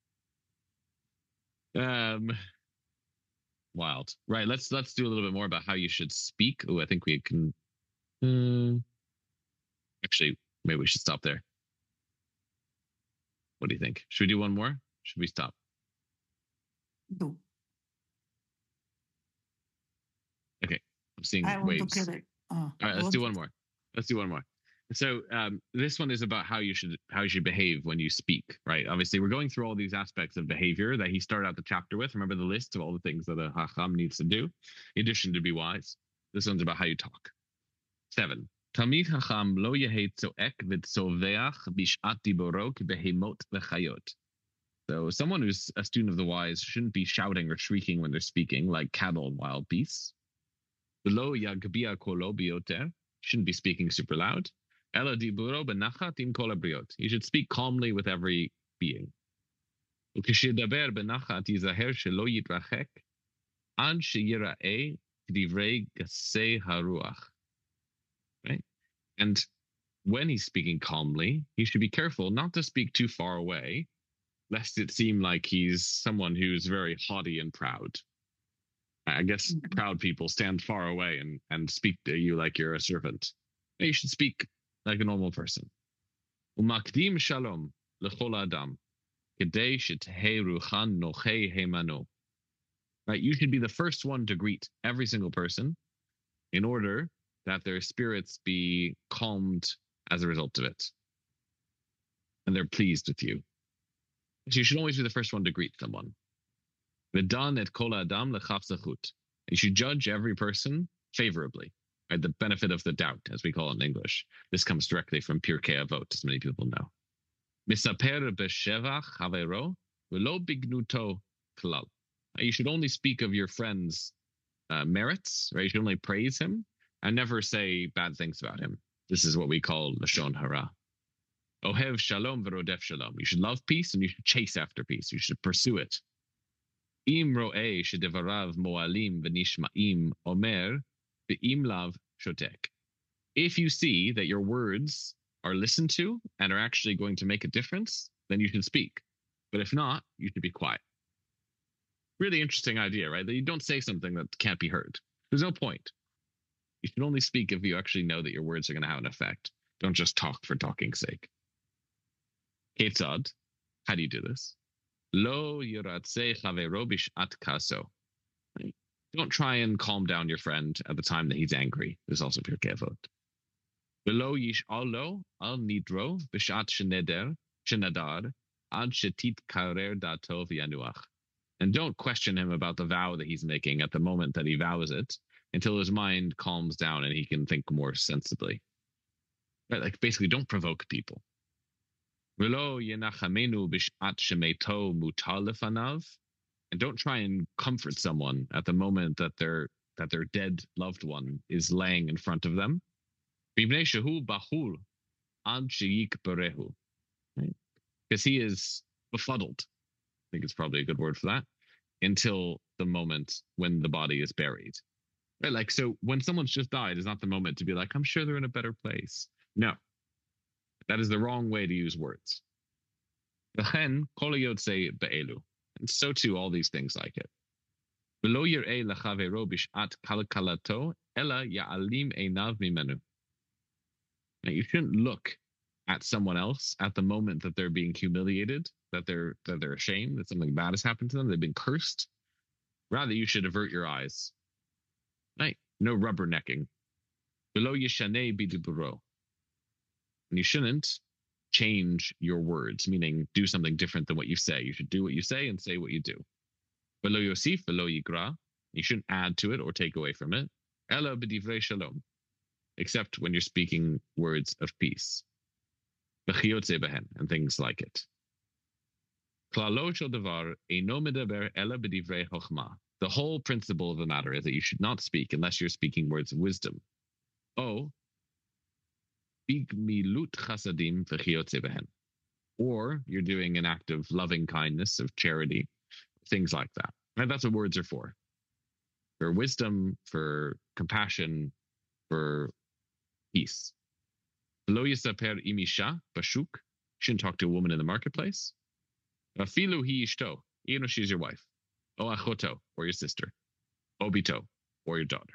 Um, wild, right? Let's let's do a little bit more about how you should speak. Oh, I think we can. Uh, actually, maybe we should stop there. What do you think? Should we do one more? Should we stop? Do. Okay, I'm seeing I want waves. to get it. Oh, All right, let's what? do one more. Let's do one more. So um, this one is about how you should how you should behave when you speak, right? Obviously, we're going through all these aspects of behavior that he started out the chapter with. Remember the list of all the things that a hacham needs to do, in addition to be wise. This one's about how you talk. Seven. Talmid hacham lo yehei tzoek v'tzoveach bishat diboro kibehemot v'chayot. So someone who's a student of the wise shouldn't be shouting or shrieking when they're speaking, like cattle and wild beasts. Lo yagbia kolo bioter. Shouldn't be speaking super loud. Ela diburo benachat im kol habriot. You should speak calmly with every being. Ukeshidaber benachat yizaher shelo yitrachek ad sheyira'eh divrei gasei haruach. Right? And when he's speaking calmly, he should be careful not to speak too far away, lest it seem like he's someone who's very haughty and proud. I guess proud people stand far away and, and speak to you like you're a servant. You should speak like a normal person. Umakdim shalom lechol adam, kedei shetehei ruchan nochei heimano. Right, you should be the first one to greet every single person, in order that their spirits be calmed as a result of it, and they're pleased with you. So you should always be the first one to greet someone. V'dan et kol adam lechaf zechut. You should judge every person favorably, right? The benefit of the doubt, as we call it in English. This comes directly from Pirkei Avot, as many people know. Misaper b'shevach havero v'lo bignuto klal. You should only speak of your friend's uh, merits, right? You should only praise him and never say bad things about him. This is what we call lashon hara. Ohev shalom v'rodef shalom. You should love peace and you should chase after peace. You should pursue it. Im ro'eh shedevarav mo'alim v'nishma'im omer v'im lav shotek. If you see that your words are listened to and are actually going to make a difference, then you should speak. But if not, you should be quiet. Really interesting idea, right? That you don't say something that can't be heard. There's no point. You should only speak if you actually know that your words are going to have an effect. Don't just talk for talking's sake. Ketzad, how do you do this? Lo yiratzeh chavero bishat kaso. Don't try and calm down your friend at the time that he's angry. There's also Pirkei Avot. V'lo yish'al lo al nidro bishat sheneder shenadar ad shetit karer dato v'yanuach. And don't question him about the vow that he's making at the moment that he vows it, until his mind calms down and he can think more sensibly. Right? Like basically, don't provoke people. And don't try and comfort someone at the moment that their that their dead loved one is laying in front of them. Because he is befuddled. I think it's probably a good word for that, until the moment when the body is buried. Right? Like, so when someone's just died is not the moment to be like, I'm sure they're in a better place. No, that is the wrong way to use words. And so too, all these things like it. Now, you shouldn't look at someone else at the moment that they're being humiliated, that they're that they're ashamed, that something bad has happened to them, they've been cursed. Rather, you should avert your eyes. Right? No rubbernecking. Below yishanei bidiburo. And you shouldn't change your words, meaning do something different than what you say. You should do what you say and say what you do. Below yosif, below yigra. You shouldn't add to it or take away from it. Ela b'divrei shalom. Except when you're speaking words of peace. B'chiyotze behen, and things like it. Klalo shel davar eino medaber ela b'divrei chochma. The whole principle of the matter is that you should not speak unless you're speaking words of wisdom. Oh, bigmilut chasadim v'chiyotze behen. Or you're doing an act of loving kindness, of charity, things like that. And that's what words are for. For wisdom, for compassion, for peace. Lo yisaper imisha bashuk. Shouldn't talk to a woman in the marketplace. Afilu hi ishto, even if she's your wife. O achoto, or your sister. Obito, or your daughter.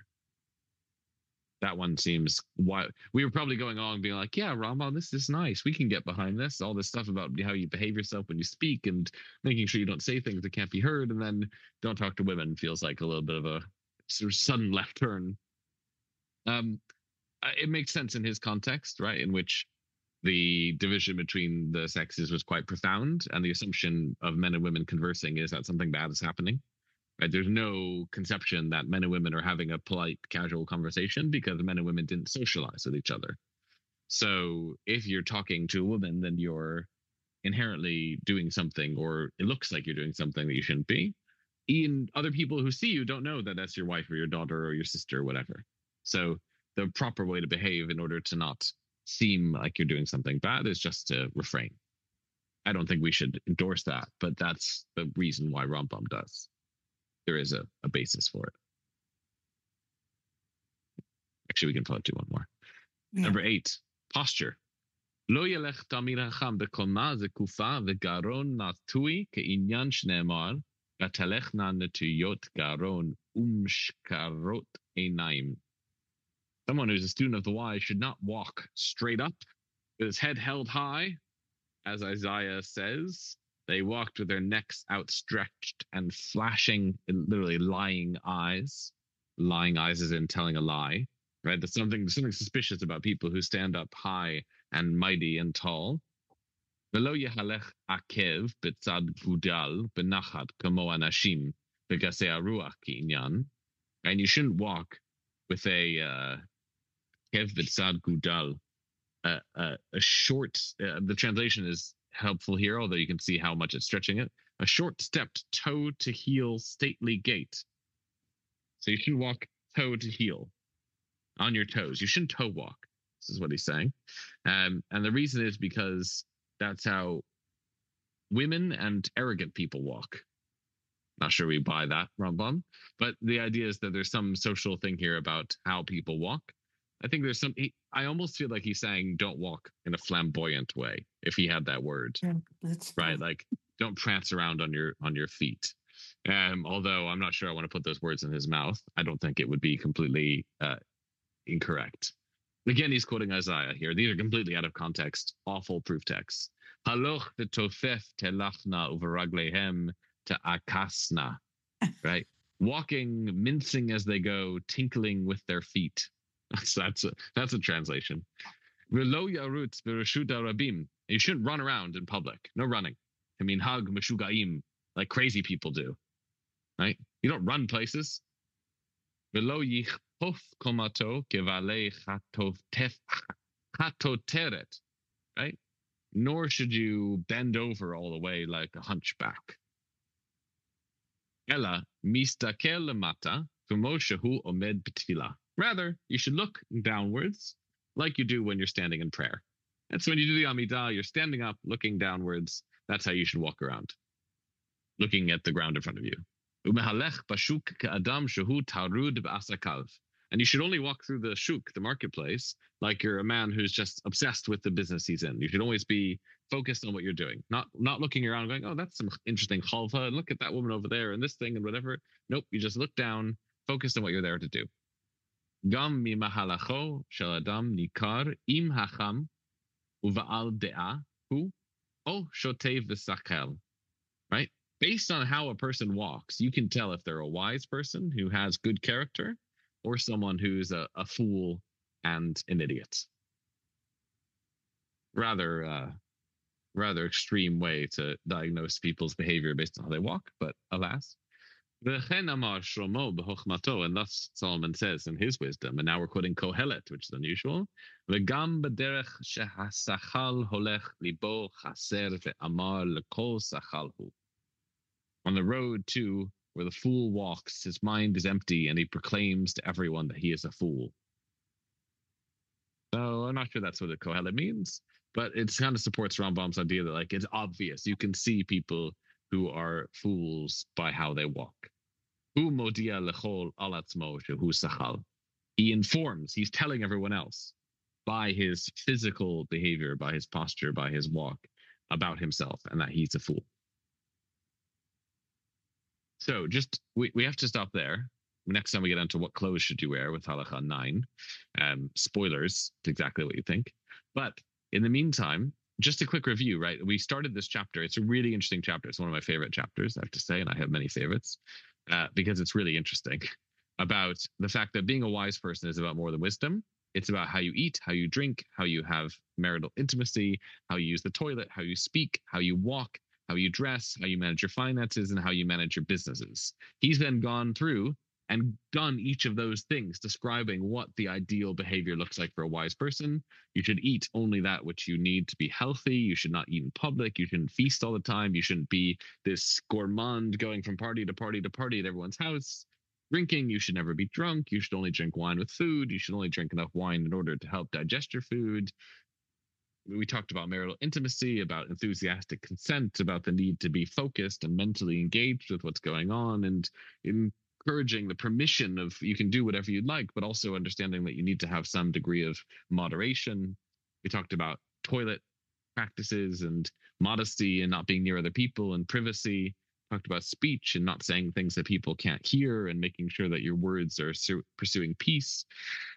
That one seems wild. We were probably going on being like, yeah, Rambam, this is nice. We can get behind this. All this stuff about how you behave yourself when you speak and making sure you don't say things that can't be heard. And then don't talk to women feels like a little bit of a sort of sudden left turn. Um, it makes sense in his context, right? In which the division between the sexes was quite profound. And the assumption of men and women conversing is that something bad is happening. Right? There's no conception that men and women are having a polite, casual conversation because men and women didn't socialize with each other. So if you're talking to a woman, then you're inherently doing something, or it looks like you're doing something that you shouldn't be. Even other people who see you don't know that that's your wife or your daughter or your sister or whatever. So the proper way to behave in order to not seem like you're doing something bad is just to refrain. I don't think we should endorse that, but that's the reason why Rambam does. There is a, a basis for it. Actually, we can probably do one more. Yeah. Number eight, posture. Lo yelech tamir hacham bekolma zekufa vegaron natui keinyan shneemar vatalechna netuyot garon umshkarot einaim. Someone who's a student of the wise should not walk straight up with his head held high, as Isaiah says. They walked with their necks outstretched and flashing, literally lying eyes. Lying eyes is in telling a lie, right? There's something, something suspicious about people who stand up high and mighty and tall. ולא יהלך עקב בצד גודל בנחת כמו אנשים בגסי הרוח כעניין. And you shouldn't walk with a uh, kev b'tzad gudal, uh, uh, a short. Uh, the translation is helpful here, although you can see how much it's stretching it. A short-stepped, toe-to-heel, stately gait. So you shouldn't walk toe to heel, on your toes. You shouldn't toe walk. This is what he's saying, um, and the reason is because that's how women and arrogant people walk. Not sure we buy that, Rambam, but the idea is that there's some social thing here about how people walk. I think there's some. He, I almost feel like he's saying, "Don't walk in a flamboyant way." If he had that word, Yeah, that's right? Like, don't prance around on your on your feet. Um, although I'm not sure I want to put those words in his mouth. I don't think it would be completely uh, incorrect. Again, he's quoting Isaiah here. These are completely out of context, awful proof texts. Haloch v'tofef telachna uveraglehem ta'akasna. Right? Walking, mincing as they go, tinkling with their feet. That's that's a, that's a translation. V'lo yarutz b'reshut harabim. You shouldn't run around in public. No running. I mean, hug meshugaim, like crazy people do. Right? You don't run places. V'lo yichpof komato kevale chatoteret. Right? Nor should you bend over all the way like a hunchback. Ella mistakel lemata k'mo shehu omed b'tefila. Rather, you should look downwards like you do when you're standing in prayer. And so when you do the Amidah, you're standing up, looking downwards. That's how you should walk around, looking at the ground in front of you. Umehalech bashuk ka'adam shehu tarud b'asakav. And you should only walk through the shuk, the marketplace, like you're a man who's just obsessed with the business he's in. You should always be focused on what you're doing, not not looking around going, oh, that's some interesting chalva, and look at that woman over there and this thing and whatever. Nope, you just look down, focused on what you're there to do. Gam mimahalacho shel adam nikar im hacham uva'al de'ah hu o shotev v'sachel. Right? Based on how a person walks, you can tell if they're a wise person who has good character or someone who's a, a fool and an idiot. Rather, uh, rather extreme way to diagnose people's behavior based on how they walk, but alas. And thus Solomon says in his wisdom, and now we're quoting Kohelet, which is unusual. On the road too, where the fool walks, his mind is empty, and he proclaims to everyone that he is a fool. So I'm not sure that's what the Kohelet means, but it kind of supports Rambam's idea that like it's obvious. You can see people who are fools by how they walk. He informs, he's telling everyone else by his physical behavior, by his posture, by his walk about himself, and that he's a fool. So just, we, we have to stop there. Next time we get into what clothes should you wear with Halacha nine. Um, spoilers, it's exactly what you think. But in the meantime, just a quick review, right? We started this chapter. It's a really interesting chapter. It's one of my favorite chapters, I have to say, and I have many favorites uh, because it's really interesting about the fact that being a wise person is about more than wisdom. It's about how you eat, how you drink, how you have marital intimacy, how you use the toilet, how you speak, how you walk, how you dress, how you manage your finances, and how you manage your businesses. He's then gone through and done each of those things, describing what the ideal behavior looks like for a wise person. You should eat only that which you need to be healthy. You should not eat in public. You shouldn't feast all the time. You shouldn't be this gourmand going from party to party to party at everyone's house. Drinking, you should never be drunk. You should only drink wine with food. You should only drink enough wine in order to help digest your food. We talked about marital intimacy, about enthusiastic consent, about the need to be focused and mentally engaged with what's going on, and in encouraging the permission of you can do whatever you'd like, but also understanding that you need to have some degree of moderation. We talked about toilet practices and modesty and not being near other people and privacy. Talked about speech and not saying things that people can't hear and making sure that your words are su- pursuing peace.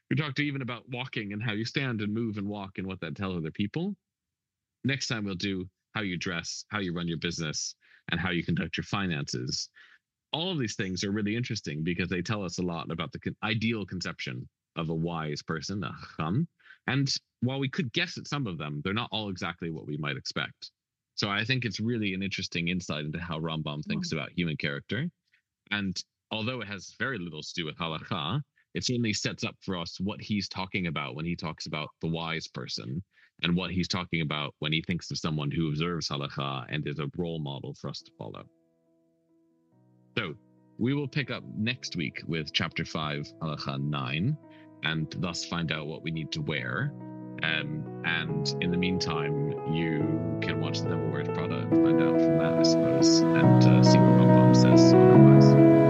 We talked even about walking and how you stand and move and walk and what that tells other people. Next time we'll do how you dress, how you run your business, and how you conduct your finances. All of these things are really interesting because they tell us a lot about the con- ideal conception of a wise person, a chacham. And while we could guess at some of them, they're not all exactly what we might expect. So I think it's really an interesting insight into how Rambam thinks about human character. And although it has very little to do with halakha, it certainly sets up for us what he's talking about when he talks about the wise person, and what he's talking about when he thinks of someone who observes halakha and is a role model for us to follow. So we will pick up next week with chapter five, halakha nine, and thus find out what we need to wear. Um, and in the meantime, you can watch The Devil Wears Prada and find out from that, I suppose, and uh, see what Rambam says otherwise.